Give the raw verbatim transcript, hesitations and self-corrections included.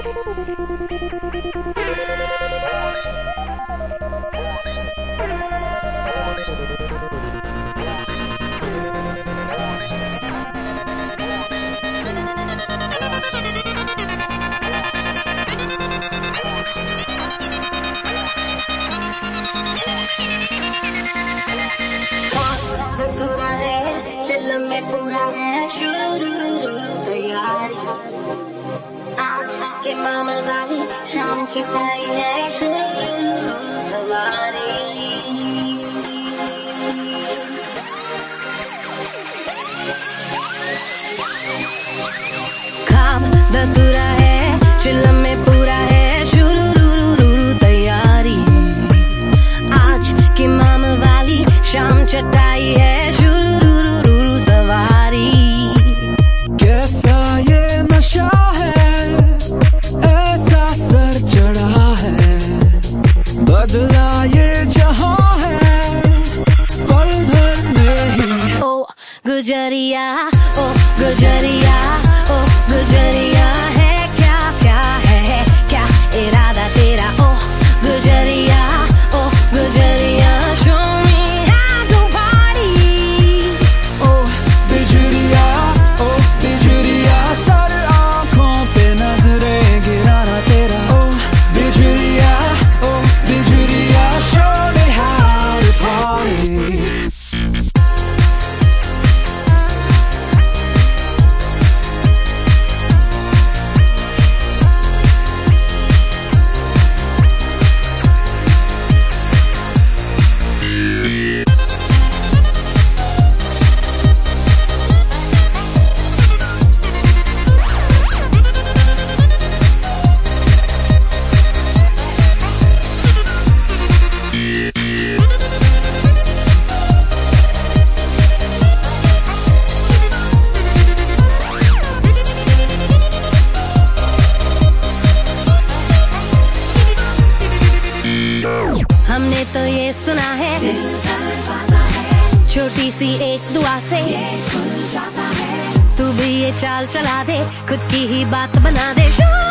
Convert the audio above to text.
चिल्लम में पूरा है शुरू तैयारी, आज के मामले वाली शाम छिपाई है शुरू सवारी। काम अधूरा है, चिल्लम में पूरा है शुरू तैयारी, आज के मामले वाली शाम चटाई है बदला ये जहां है पल भर में ही। ओ गुजरिया ओ गुजरिया ओ गुजरिया है क्या क्या है क्या इरादा तेरा। ओ गुजरिया ओ गुजरिया show me how to party। ओ बिजुरिया ओ बिजुरिया सर आंखों पे नजरें गिराना तेरा। ओ बिजुरिया ओ बिजुरिया show me how to party। हमने तो ये सुना है छोटी सी एक दुआ से तू भी ये चाल चला दे, खुद की ही बात बना दे।